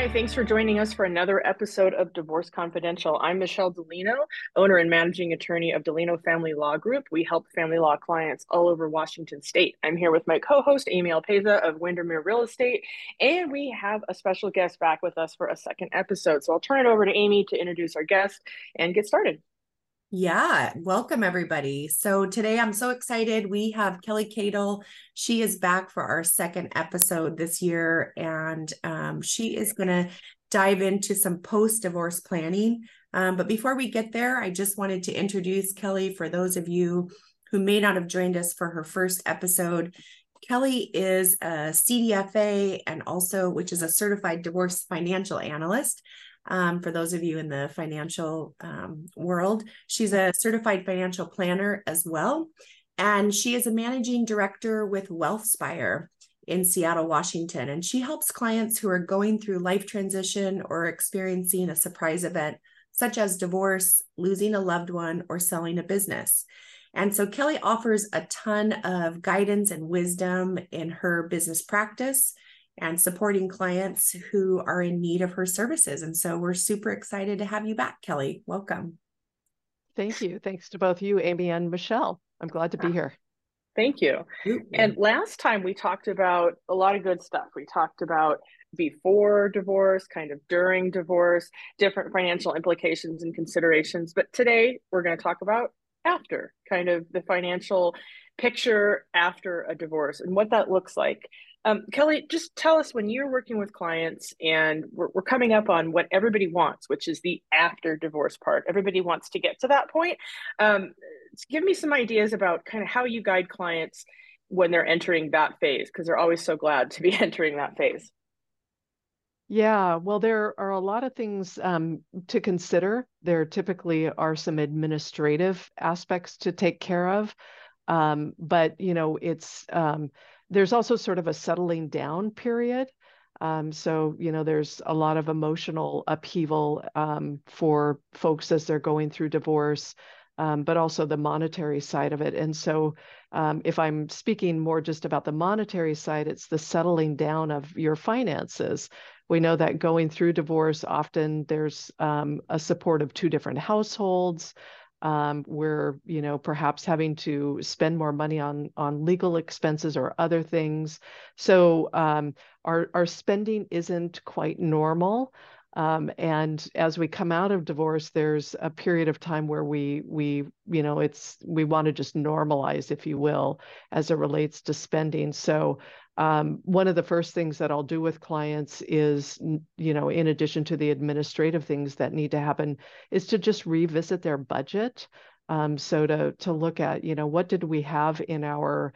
Hi, thanks for joining us for another episode of Divorce Confidential. I'm Michelle Delino, owner and managing attorney of Delino Family Law Group. We help family law clients all over Washington State. I'm here with my co-host, Amy Alpeza of Windermere Real Estate, and we have a special guest back with us for a second episode. So I'll turn it over to Amy to introduce our guest and get started. Yeah, welcome everybody. So today I'm so excited. We have Kelly Cadle. She is back for our second episode this year, and she is going to dive into some post-divorce planning. But before we get there, I just wanted to introduce Kelly for those of you who may not have joined us for her first episode. Kelly is a CDFA and also, which is a certified divorce financial analyst. For those of you in the financial world, she's a certified financial planner as well. And she is a managing director with WealthSpire in Seattle, Washington. And she helps clients who are going through life transition or experiencing a surprise event, such as divorce, losing a loved one, or selling a business. And so Kelly offers a ton of guidance and wisdom in her business practice and supporting clients who are in need of her services. And so we're super excited to have you back, Kelly. Welcome. Thank you. Thanks to both you, Amy and Michelle. I'm glad to be here. Thank you. And last time we talked about a lot of good stuff. We talked about before divorce, kind of during divorce, different financial implications and considerations. But today we're going to talk about after, kind of the financial picture after a divorce and what that looks like. Kelly, just tell us when you're working with clients and we're coming up on what everybody wants, which is the after divorce part. Everybody wants to get to that point. Give me some ideas about kind of how you guide clients when they're entering that phase, because they're always so glad to be entering that phase. Yeah, well, there are a lot of things to consider. There typically are some administrative aspects to take care of. But, there's also sort of a settling down period. There's a lot of emotional upheaval for folks as they're going through divorce, but also the monetary side of it. And so if I'm speaking more just about the monetary side, it's the settling down of your finances. We know that going through divorce, often there's a support of two different households. We're, perhaps having to spend more money on legal expenses or other things. So our spending isn't quite normal. And as we come out of divorce, there's a period of time where we want to just normalize, if you will, as it relates to spending. So one of the first things that I'll do with clients is, in addition to the administrative things that need to happen, is to just revisit their budget. So to look at, what did we have in our,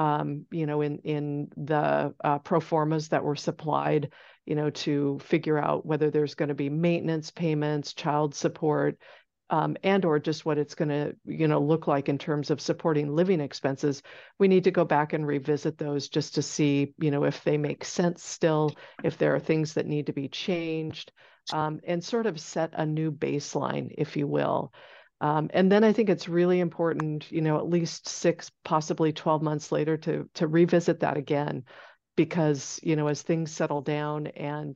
in the pro formas that were supplied, to figure out whether there's going to be maintenance payments, child support, and or just what it's going to, look like in terms of supporting living expenses. We need to go back and revisit those just to see, if they make sense still, if there are things that need to be changed, and sort of set a new baseline, if you will. And then I think it's really important, at least 6, possibly 12 months later to revisit that again, because, as things settle down and,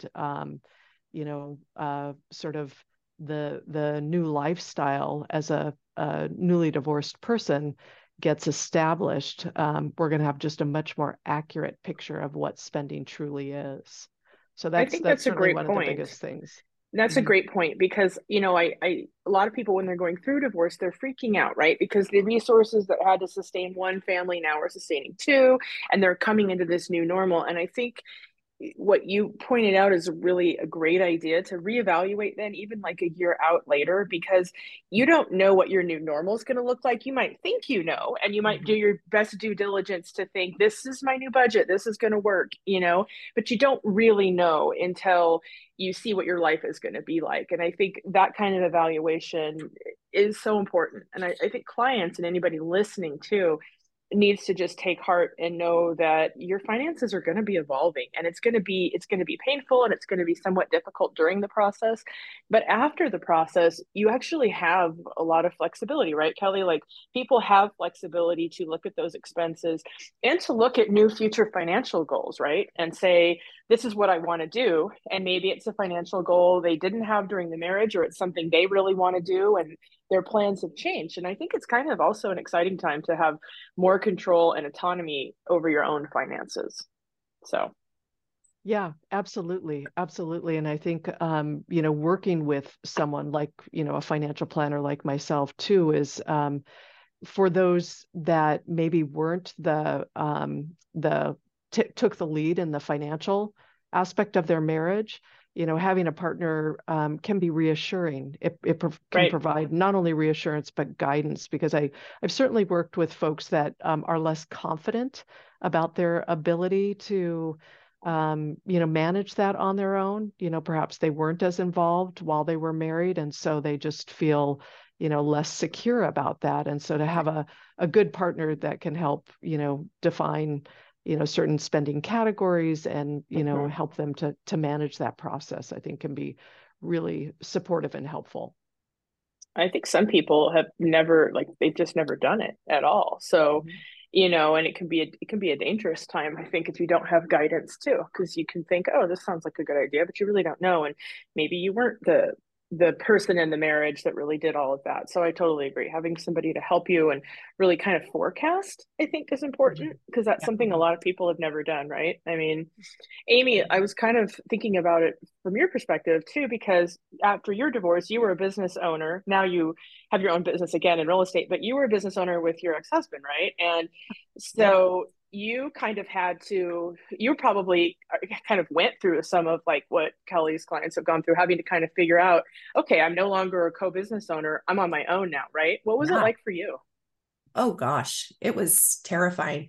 sort of the new lifestyle as a newly divorced person gets established, we're going to have just a much more accurate picture of what spending truly is. So I think that's a certainly great one of the point. biggest things. That's a great point because, a lot of people when they're going through divorce, they're freaking out, right? Because the resources that had to sustain one family now are sustaining two, and they're coming into this new normal. And I think what you pointed out is really a great idea to reevaluate then even like a year out later, because you don't know what your new normal is going to look like. You might think and you might do your best due diligence to think this is my new budget, this is going to work, but you don't really know until you see what your life is going to be like. And I think that kind of evaluation is so important. And I think clients and anybody listening too, needs to just take heart and know that your finances are going to be evolving, and it's going to be painful, and it's going to be somewhat difficult during the process, but after the process you actually have a lot of flexibility, right, Kelly? Like, people have flexibility to look at those expenses and to look at new future financial goals, right, and say, this is what I want to do. And maybe it's a financial goal they didn't have during the marriage, or it's something they really want to do, and their plans have changed. And I think it's kind of also an exciting time to have more control and autonomy over your own finances. So yeah, absolutely. Absolutely. And I think, working with someone like, a financial planner like myself too, is for those that maybe weren't took the lead in the financial aspect of their marriage, having a partner can be reassuring. It can right. provide not only reassurance, but guidance, because I've certainly worked with folks that are less confident about their ability to manage that on their own. Perhaps they weren't as involved while they were married, and so they just feel, less secure about that. And so to have a good partner that can help, define, certain spending categories and, help them to manage that process, I think can be really supportive and helpful. I think some people have never, like, they've just never done it at all. So, and it can be a dangerous time, I think, if you don't have guidance too, because you can think, oh, this sounds like a good idea, but you really don't know. And maybe you weren't the person in the marriage that really did all of that. So I totally agree. Having somebody to help you and really kind of forecast, I think, is important, because that's something a lot of people have never done, right? I mean, Amy, I was kind of thinking about it from your perspective too, because after your divorce, you were a business owner. Now you have your own business again in real estate, but you were a business owner with your ex-husband, right? And so you kind of you probably kind of went through some of like what Kelly's clients have gone through, having to kind of figure out, okay, I'm no longer a co-business owner. I'm on my own now, right? What was it like for you? Oh gosh, it was terrifying.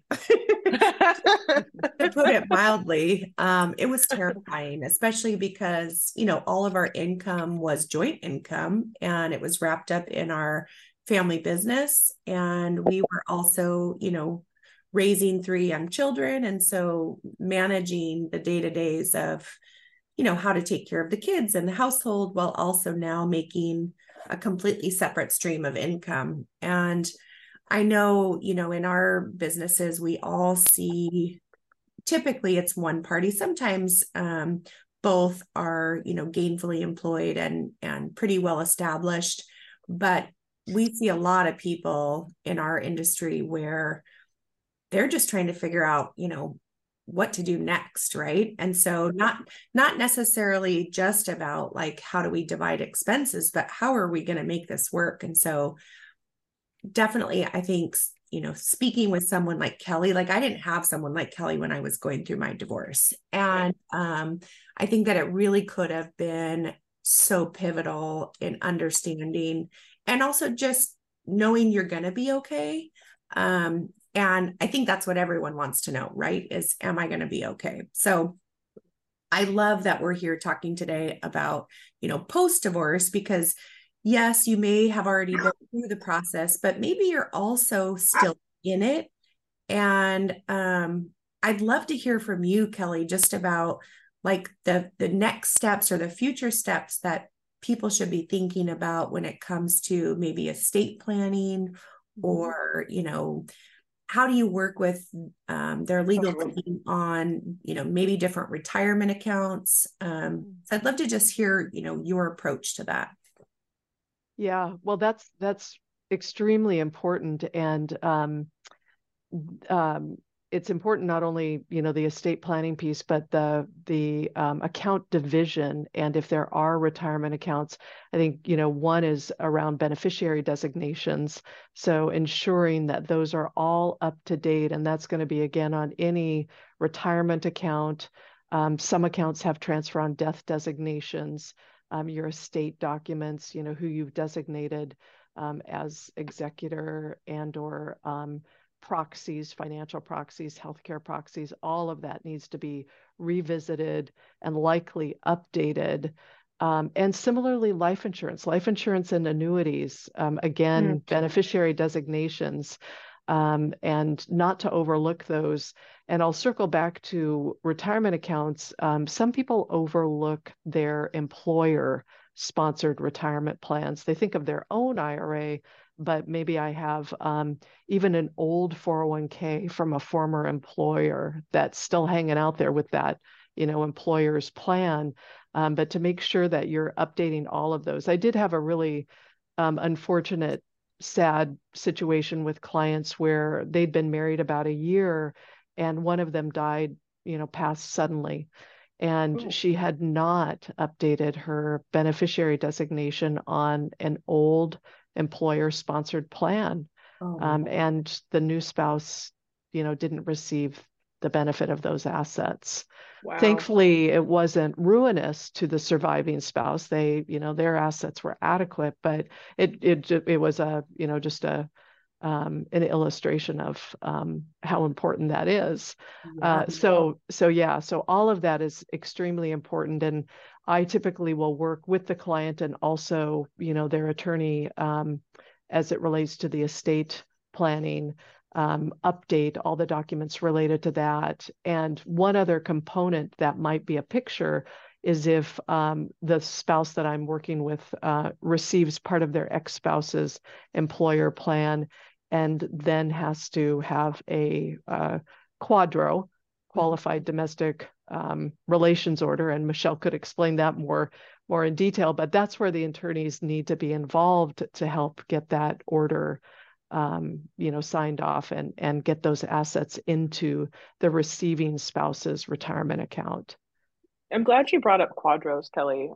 To put it mildly, it was terrifying, especially because, all of our income was joint income, and it was wrapped up in our family business. And we were also, raising 3 young children. And so managing the day-to-days of, how to take care of the kids and the household, while also now making a completely separate stream of income. And I know, in our businesses, we all see, typically it's one party. Sometimes both are, gainfully employed and pretty well established. But we see a lot of people in our industry where they're just trying to figure out, what to do next, right? And so not necessarily just about like, how do we divide expenses, but how are we going to make this work? And so definitely, I think, speaking with someone like Kelly, like I didn't have someone like Kelly when I was going through my divorce. And I think that it really could have been so pivotal in understanding, and also just knowing you're going to be okay. And I think that's what everyone wants to know, right? Is, am I going to be okay? So I love that we're here talking today about, post-divorce, because yes, you may have already been through the process, but maybe you're also still in it. And I'd love to hear from you, Kelly, just about like the next steps or the future steps that people should be thinking about when it comes to maybe estate planning, or, how do you work with their legal team on, maybe different retirement accounts? So I'd love to just hear, your approach to that. Yeah, well, that's extremely important. And it's important not only, the estate planning piece, but the account division. And if there are retirement accounts, I think, one is around beneficiary designations. So ensuring that those are all up to date. And that's going to be, again, on any retirement account. Some accounts have transfer on death designations, your estate documents, who you've designated as executor, and/or proxies, financial proxies, healthcare proxies. All of that needs to be revisited and likely updated. And similarly, life insurance and annuities, again, beneficiary designations. and not to overlook those. And I'll circle back to retirement accounts. Some people overlook their employer sponsored retirement plans. They think of their own IRA, but maybe I have even an old 401k from a former employer that's still hanging out there with that, employer's plan. But to make sure that you're updating all of those. I did have a really unfortunate, sad situation with clients where they'd been married about a year and one of them died, passed suddenly. And she had not updated her beneficiary designation on an old employer-sponsored plan. And the new spouse, didn't receive the benefit of those assets. Wow. Thankfully, it wasn't ruinous to the surviving spouse. They, their assets were adequate, but it was just an illustration of how important that is. So all of that is extremely important. And I typically will work with the client and also, their attorney as it relates to the estate planning, update all the documents related to that. And one other component that might be a picture is if the spouse that I'm working with receives part of their ex-spouse's employer plan and then has to have a QDRO, qualified domestic relations order. And Michelle could explain that more in detail, but that's where the attorneys need to be involved to help get that order signed off and get those assets into the receiving spouse's retirement account. I'm glad you brought up QDROs, Kelly.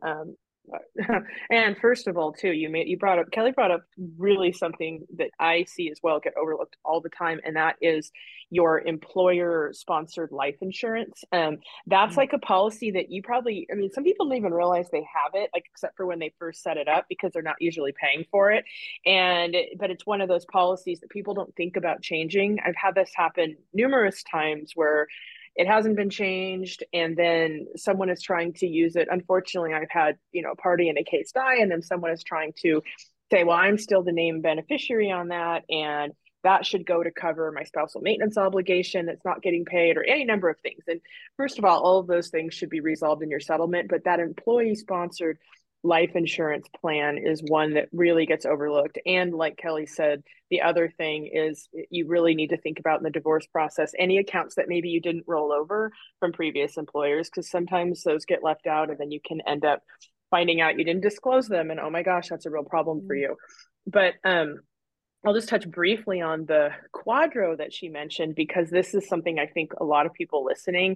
And first of all, too, Kelly brought up really something that I see as well get overlooked all the time, and that is your employer-sponsored life insurance. That's like a policy that some people don't even realize they have it, like except for when they first set it up because they're not usually paying for it. But it's one of those policies that people don't think about changing. I've had this happen numerous times where it hasn't been changed, and then someone is trying to use it. Unfortunately, I've had, a party in a case die, and then someone is trying to say, well, I'm still the named beneficiary on that, and that should go to cover my spousal maintenance obligation that's not getting paid, or any number of things. And first of all of those things should be resolved in your settlement, but that employee-sponsored life insurance plan is one that really gets overlooked. And like Kelly said, the other thing is you really need to think about in the divorce process any accounts that maybe you didn't roll over from previous employers, because sometimes those get left out and then you can end up finding out you didn't disclose them, and oh my gosh, that's a real problem for you. But I'll just touch briefly on the QDRO that she mentioned, because this is something I think a lot of people listening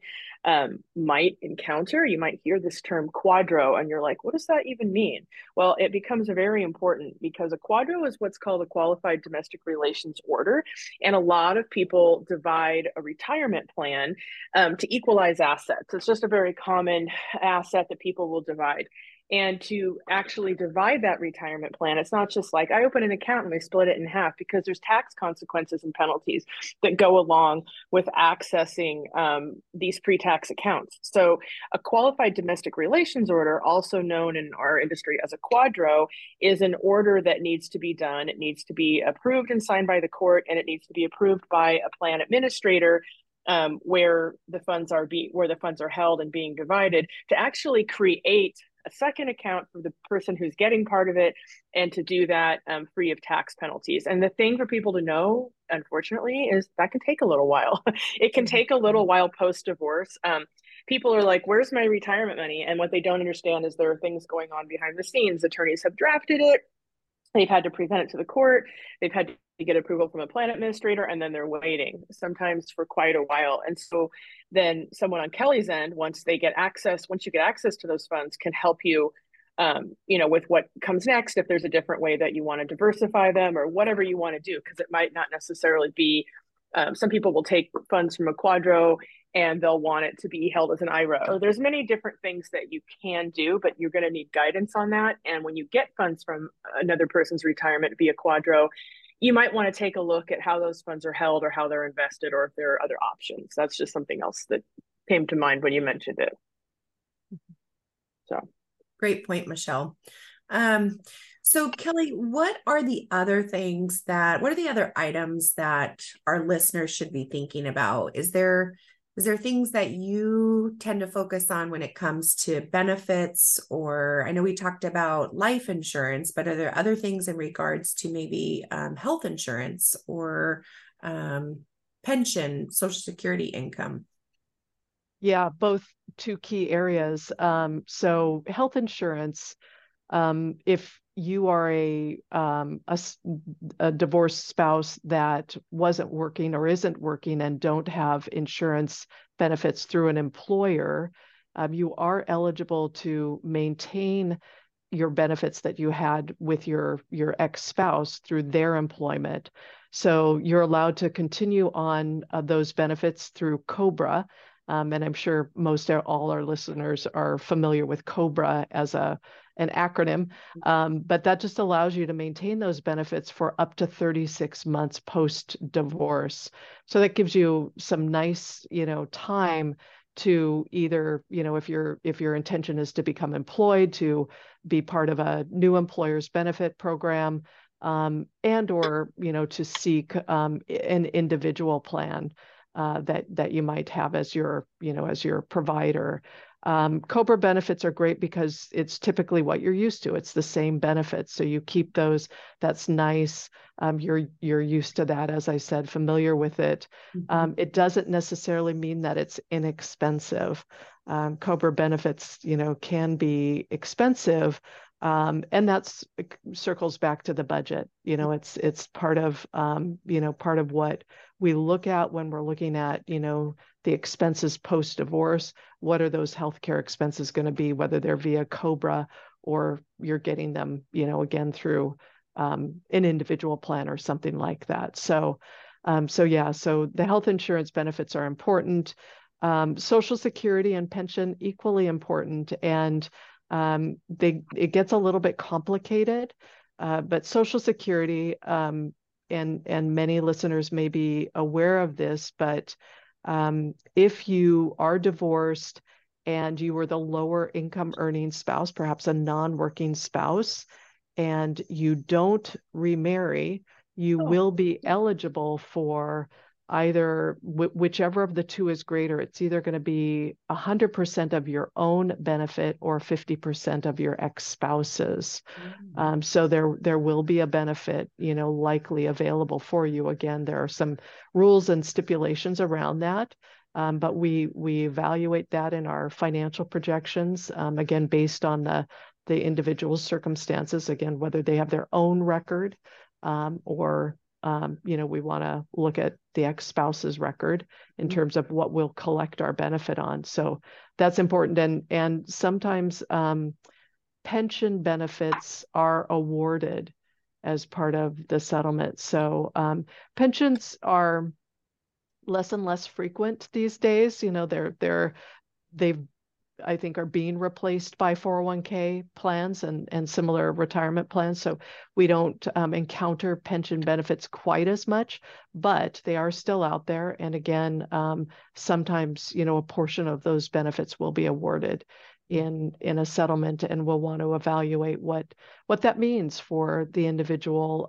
might encounter. You might hear this term QDRO and you're like, what does that even mean? Well, it becomes very important because a QDRO is what's called a qualified domestic relations order. And a lot of people divide a retirement plan to equalize assets. It's just a very common asset that people will divide. And to actually divide that retirement plan, it's not just like I open an account and they split it in half, because there's tax consequences and penalties that go along with accessing these pre-tax accounts. So a qualified domestic relations order, also known in our industry as a QDRO, is an order that needs to be done. It needs to be approved and signed by the court, and it needs to be approved by a plan administrator where the funds are held and being divided, to actually create a second account for the person who's getting part of it, and to do that free of tax penalties. And the thing for people to know, unfortunately, is that can take a little while. It can take a little while post-divorce. People are like, where's my retirement money? And what they don't understand is there are things going on behind the scenes. Attorneys have drafted it. They've had to present it to the court. They've had to get approval from a plan administrator, and then they're waiting sometimes for quite a while. And so then someone on Kelly's end, once you get access to those funds, can help you, with what comes next, if there's a different way that you want to diversify them or whatever you want to do, because it might not necessarily be, some people will take funds from a QDRO and they'll want it to be held as an IRA. Or there's many different things that you can do, but you're going to need guidance on that. And when you get funds from another person's retirement via QDRO, you might want to take a look at how those funds are held or how they're invested, or if there are other options. That's just something else that came to mind when you mentioned it. So great point, Michelle. So Kelly, what are the other items that our listeners should be thinking about? Is there things that you tend to focus on when it comes to benefits? Or I know we talked about life insurance, but are there other things in regards to maybe health insurance or pension, Social Security income? Yeah, both two key areas. So health insurance, if you are a divorced spouse that wasn't working or isn't working and don't have insurance benefits through an employer, you are eligible to maintain your benefits that you had with your ex-spouse through their employment. So you're allowed to continue on those benefits through COBRA. And I'm sure all our listeners are familiar with COBRA as an acronym, but that just allows you to maintain those benefits for up to 36 months post-divorce. So that gives you some nice, time to either, if your intention is to become employed, to be part of a new employer's benefit program, and or, to seek an individual plan that you might have as your provider. COBRA benefits are great because it's typically what you're used to. It's the same benefits, so you keep those. That's nice. You're used to that, as I said, familiar with it. It doesn't necessarily mean that it's inexpensive. COBRA benefits, can be expensive. And that's circles back to the budget. It's part of part of what we look at when we're looking at the expenses post divorce. What are those healthcare expenses going to be, whether they're via COBRA or you're getting them again through an individual plan or something like that. So the health insurance benefits are important. Social Security and pension equally important, and it gets a little bit complicated, but Social Security, and many listeners may be aware of this, but if you are divorced and you were the lower income earning spouse, perhaps a non-working spouse, and you don't remarry, you will be eligible for either whichever of the two is greater. It's either going to be 100% of your own benefit or 50% of your ex-spouse's. So there will be a benefit, likely available for you. Again, there are some rules and stipulations around that, but we evaluate that in our financial projections, again, based on the individual's circumstances, again, whether they have their own record, or we want to look at the ex-spouse's record in terms of what we'll collect our benefit on. So that's important. And sometimes pension benefits are awarded as part of the settlement. So pensions are less and less frequent these days. They've I think are being replaced by 401k plans and similar retirement plans. So we don't encounter pension benefits quite as much, but they are still out there. And again, sometimes, a portion of those benefits will be awarded in a settlement, and we'll want to evaluate what that means for the individual,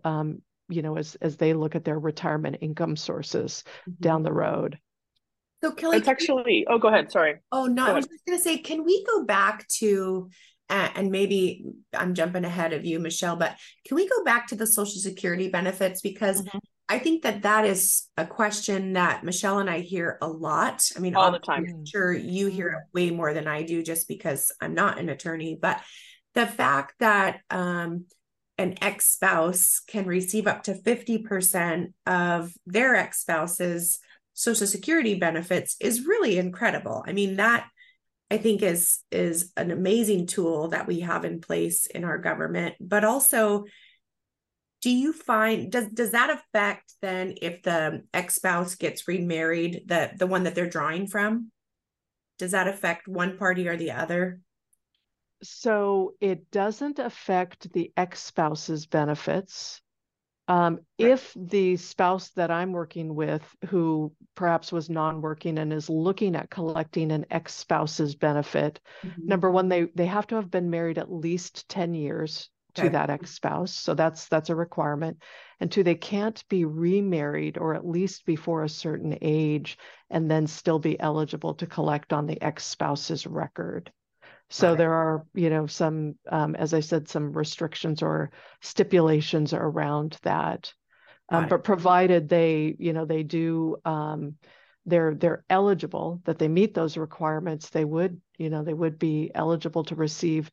as they look at their retirement income sources down the road. So Kelly, it's actually, go ahead. Sorry. Oh, no, I was just going to say, can we go back to, and maybe I'm jumping ahead of you, Michelle, but can we go back to the Social Security benefits? Because I think that is a question that Michelle and I hear a lot. I mean, all the time. I'm sure you hear it way more than I do just because I'm not an attorney, but the fact that an ex-spouse can receive up to 50% of their ex-spouse's Social Security benefits is really incredible. I mean, that I think is an amazing tool that we have in place in our government. But also, do you find, does that affect then if the ex-spouse gets remarried, the one that they're drawing from? Does that affect one party or the other? So it doesn't affect the ex-spouse's benefits. If the spouse that I'm working with, who perhaps was non-working and is looking at collecting an ex-spouse's benefit, number one, they have to have been married at least 10 years to that ex-spouse. So that's a requirement. And two, they can't be remarried or at least before a certain age and then still be eligible to collect on the ex-spouse's record. So there are, some, as I said, some restrictions or stipulations around that. But provided they, they do, they're eligible, that they meet those requirements, they would be eligible to receive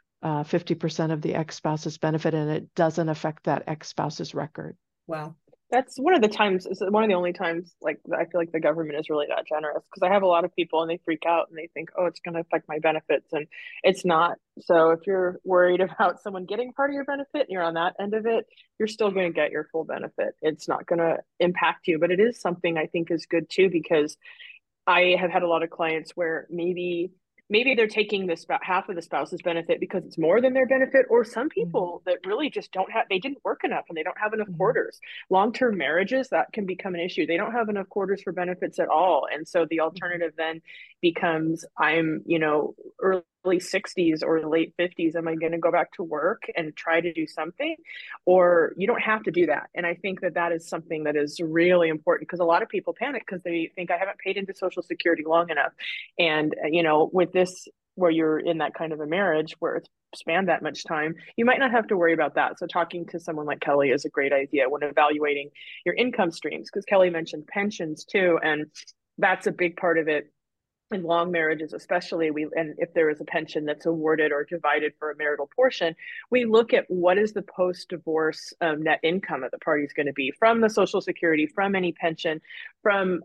50% of the ex-spouse's benefit, and it doesn't affect that ex-spouse's record. Wow. That's one of the only times like I feel like the government is really that generous, because I have a lot of people and they freak out and they think, oh, it's going to affect my benefits, and it's not. So if you're worried about someone getting part of your benefit and you're on that end of it, you're still going to get your full benefit. It's not going to impact you, but it is something I think is good too, because I have had a lot of clients where maybe they're taking this about half of the spouse's benefit because it's more than their benefit, or some people that really just they didn't work enough and they don't have enough quarters. Long-term marriages, that can become an issue. They don't have enough quarters for benefits at all. And so the alternative then becomes, I'm, early 60s or late 50s, am I going to go back to work and try to do something? Or you don't have to do that. And I think that is something that is really important, because a lot of people panic because they think, I haven't paid into Social Security long enough. And, with this, where you're in that kind of a marriage where it's spanned that much time, you might not have to worry about that. So talking to someone like Kelly is a great idea when evaluating your income streams, because Kelly mentioned pensions too. And that's a big part of it. In long marriages, especially, and if there is a pension that's awarded or divided for a marital portion, we look at what is the post-divorce net income of the parties going to be from the Social Security, from any pension, from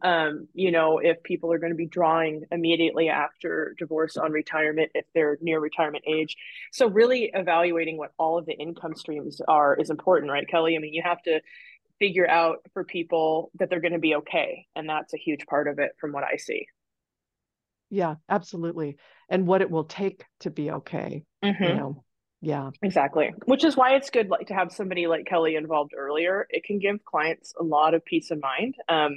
if people are going to be drawing immediately after divorce on retirement, if they're near retirement age. So really evaluating what all of the income streams are is important, right, Kelly? I mean, you have to figure out for people that they're going to be okay, and that's a huge part of it from what I see. Yeah, absolutely. And what it will take to be okay, Yeah. Exactly. Which is why it's good to have somebody like Kelly involved earlier. It can give clients a lot of peace of mind.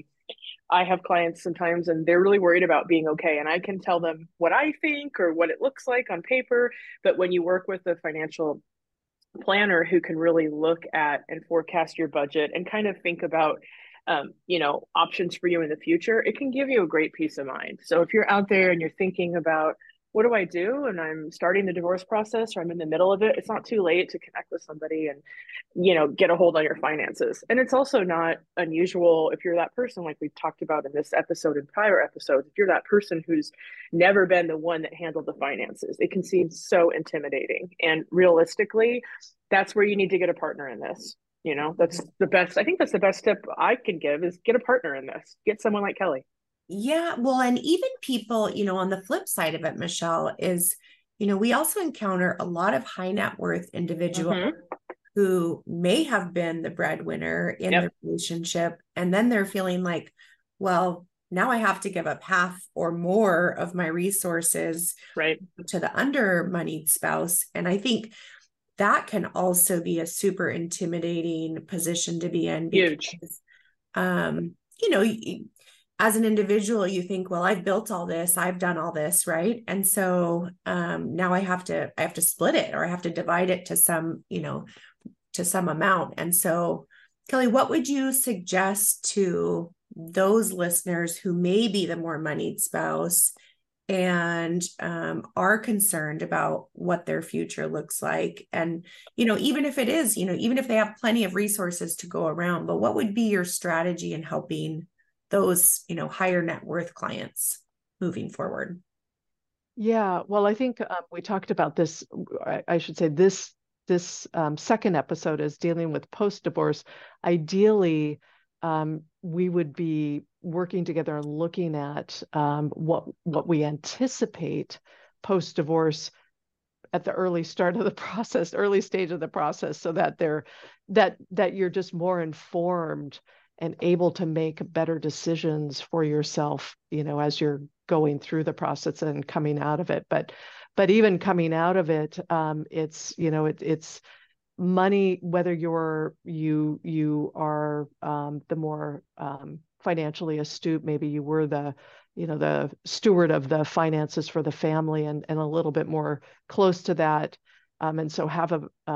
I have clients sometimes and they're really worried about being okay. And I can tell them what I think or what it looks like on paper. But when you work with a financial planner who can really look at and forecast your budget and kind of think about options for you in the future, it can give you a great peace of mind. So if you're out there and you're thinking about, what do I do? And I'm starting the divorce process, or I'm in the middle of it, it's not too late to connect with somebody and, get a hold on your finances. And it's also not unusual if you're that person, like we've talked about in this episode and prior episodes, if you're that person who's never been the one that handled the finances, it can seem so intimidating. And realistically, that's where you need to get a partner in this. That's the best. I think that's the best tip I can give, is get a partner in this. Get someone like Kelly. Yeah. Well, and even people, on the flip side of it, Michelle, is, we also encounter a lot of high net worth individuals who may have been the breadwinner in the relationship. And then they're feeling like, well, now I have to give up half or more of my resources to the under moneyed spouse. And I think that can also be a super intimidating position to be in. Huge. As an individual, you think, well, I've built all this, I've done all this, right? And so now I have to split it, or I have to divide it to some amount. And so, Kelly, what would you suggest to those listeners who may be the more moneyed spouse and are concerned about what their future looks like? And, even if it is, even if they have plenty of resources to go around, but what would be your strategy in helping those, higher net worth clients moving forward? Yeah, well, I think we talked about this. I should say this second episode is dealing with post-divorce. Ideally, we would be working together and looking at what we anticipate post-divorce at the early stage of the process, so that you're just more informed and able to make better decisions for yourself, as you're going through the process and coming out of it. But even coming out of it, it's money, whether you are the more financially astute, maybe you were the steward of the finances for the family and a little bit more close to that. And so have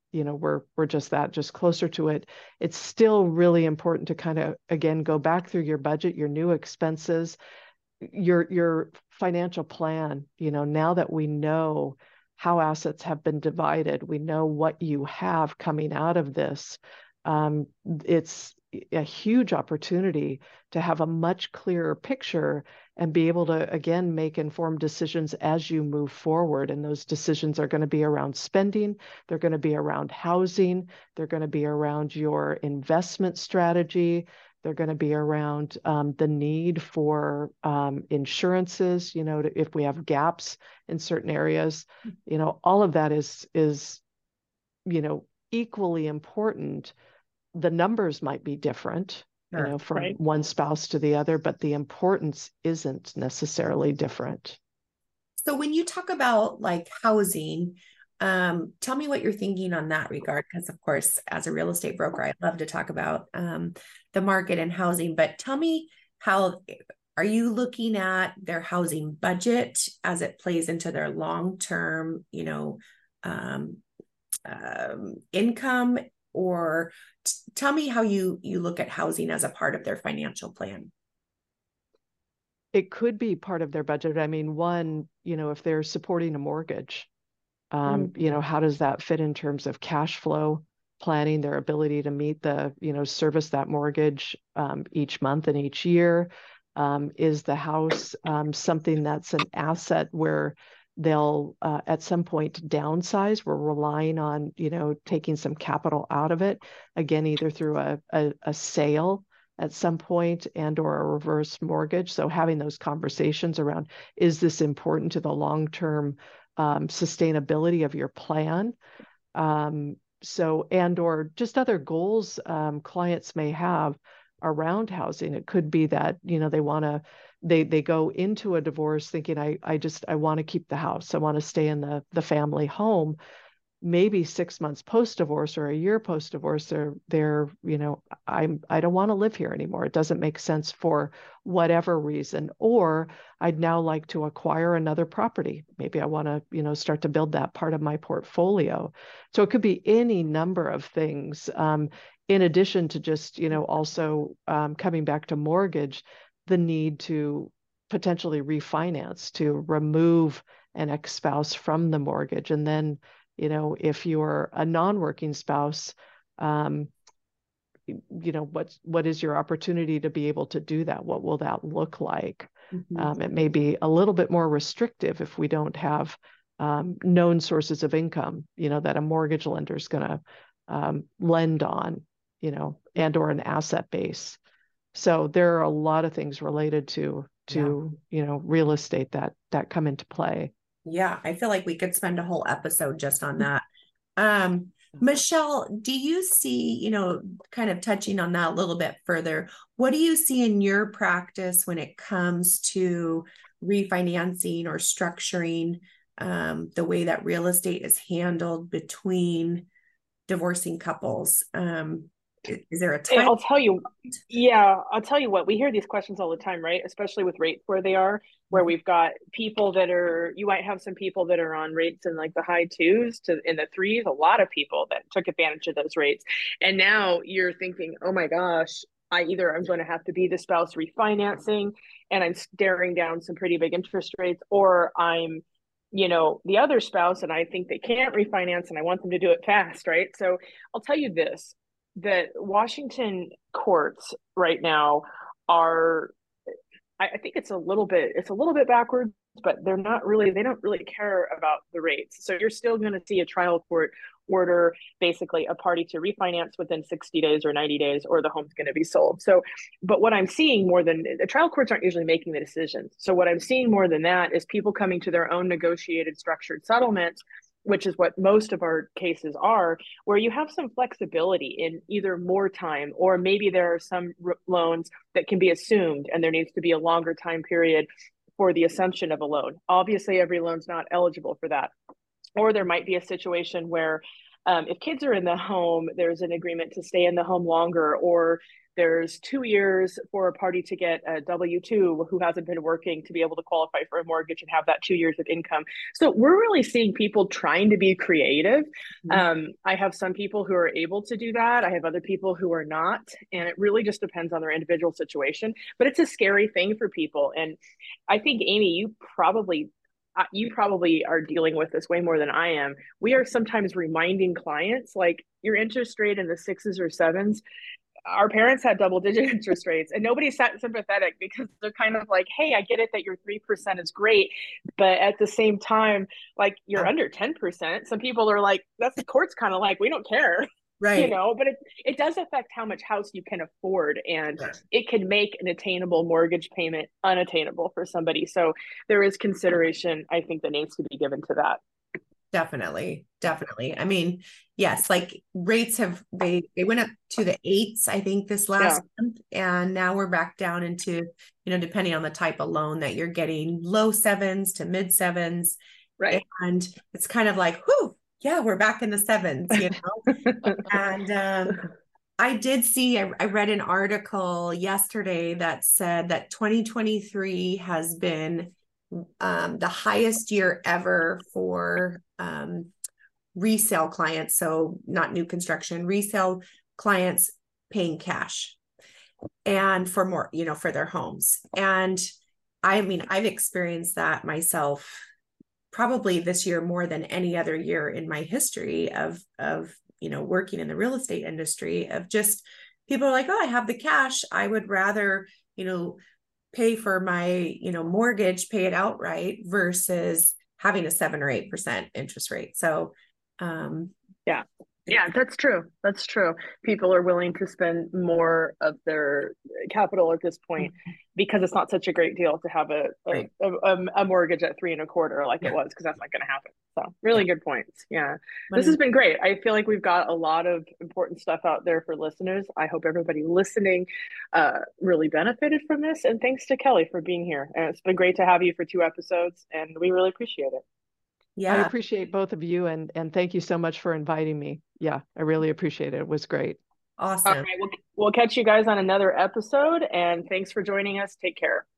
we're just closer to it. It's still really important to kind of, again, go back through your budget, your new expenses, your financial plan. Now that we know how assets have been divided, we know what you have coming out of this. It's a huge opportunity to have a much clearer picture and be able to, again, make informed decisions as you move forward. And those decisions are going to be around spending. They're going to be around housing. They're going to be around your investment strategy. They're going to be around the need for insurances, if we have gaps in certain areas, all of that is equally important. The numbers might be different, Sure. from one spouse to the other, but the importance isn't necessarily different. So when you talk about like housing, tell me what you're thinking on that regard, because of course, as a real estate broker, I love to talk about the market and housing, but tell me, how are you looking at their housing budget as it plays into their long-term, income, or tell me how you look at housing as a part of their financial plan. It could be part of their budget. I mean, one, if they're supporting a mortgage, how does that fit in terms of cash flow planning, their ability to meet the, service that mortgage each month and each year? Is the house something that's an asset where they'll at some point downsize? We're relying on, taking some capital out of it, again, either through a sale at some point and or a reverse mortgage. So having those conversations around, is this important to the long-term sustainability of your plan? So, and or just other goals clients may have around housing. It could be that, they go into a divorce thinking, I want to keep the house. I want to stay in the family home. Maybe 6 months post-divorce or a year post-divorce, they're I don't want to live here anymore. It doesn't make sense for whatever reason. Or I'd now like to acquire another property. Maybe I want to, start to build that part of my portfolio. So it could be any number of things. In addition to just, also coming back to mortgage, the need to potentially refinance, to remove an ex-spouse from the mortgage. And then, if you're a non-working spouse, what is your opportunity to be able to do that? What will that look like? It may be a little bit more restrictive if we don't have known sources of income, that a mortgage lender is going to lend on, and or an asset base. So there are a lot of things related to real estate that come into play. Yeah, I feel like we could spend a whole episode just on that. Michelle, do you see, kind of touching on that a little bit further, what do you see in your practice when it comes to refinancing or structuring the way that real estate is handled between divorcing couples? Is there a time? I'll tell you what, we hear these questions all the time, right? Especially with rates where they are, where we've got people you might have some people that are on rates in like the high twos to in the threes, a lot of people that took advantage of those rates. And now you're thinking, oh my gosh, I'm going to have to be the spouse refinancing and I'm staring down some pretty big interest rates, or I'm the other spouse and I think they can't refinance and I want them to do it fast, right? So I'll tell you this, that Washington courts right now are, I think it's a little bit backwards, but they don't really care about the rates. So you're still going to see a trial court order basically a party to refinance within 60 days or 90 days, or the home's going to be sold. So, but what I'm seeing more than the trial courts aren't usually making the decisions. So what I'm seeing more than that is people coming to their own negotiated structured settlements, which is what most of our cases are, where you have some flexibility in either more time, or maybe there are some loans that can be assumed and there needs to be a longer time period for the assumption of a loan. Obviously, every loan's not eligible for that. Or there might be a situation where if kids are in the home, there's an agreement to stay in the home longer, or There's 2 years for a party to get a W-2 who hasn't been working to be able to qualify for a mortgage and have that 2 years of income. So we're really seeing people trying to be creative. I have some people who are able to do that. I have other people who are not. And it really just depends on their individual situation. But it's a scary thing for people. And I think, Amy, you probably are dealing with this way more than I am. We are sometimes reminding clients, like, your interest rate in the 6s or 7s. Our parents had double-digit interest rates, and nobody's sympathetic because they're kind of like, hey, I get it that your 3% is great, but at the same time, like, you're under 10%. Some people are like, that's the court's kind of like, we don't care. Right. But it does affect how much house you can afford, and it can make an attainable mortgage payment unattainable for somebody. So there is consideration, I think, that needs to be given to that. Definitely. I mean, yes, like rates they went up to the 8s, I think, this last month, and now we're back down into, depending on the type of loan that you're getting, low 7s to mid 7s. Right. And it's kind of like, whew, yeah, we're back in the 7s, And I did see, I read an article yesterday that said that 2023 has been the highest year ever for resale clients. So not new construction, resale clients paying cash and for more, for their homes. And I mean, I've experienced that myself probably this year more than any other year in my history of working in the real estate industry, of just people are like, oh, I have the cash. I would rather, pay for my, mortgage, pay it outright versus having a 7 or 8% interest rate. So, yeah, that's true. That's true. People are willing to spend more of their capital at this point because it's not such a great deal to have a mortgage at 3 1/4 like it was, because that's not going to happen. So really good points. Yeah. This has been great. I feel like we've got a lot of important stuff out there for listeners. I hope everybody listening really benefited from this. And thanks to Kelly for being here. And it's been great to have you for 2 episodes, and we really appreciate it. Yeah. I appreciate both of you, and thank you so much for inviting me. Yeah, I really appreciate it. It was great. Awesome. All right, we'll catch you guys on another episode, and thanks for joining us. Take care.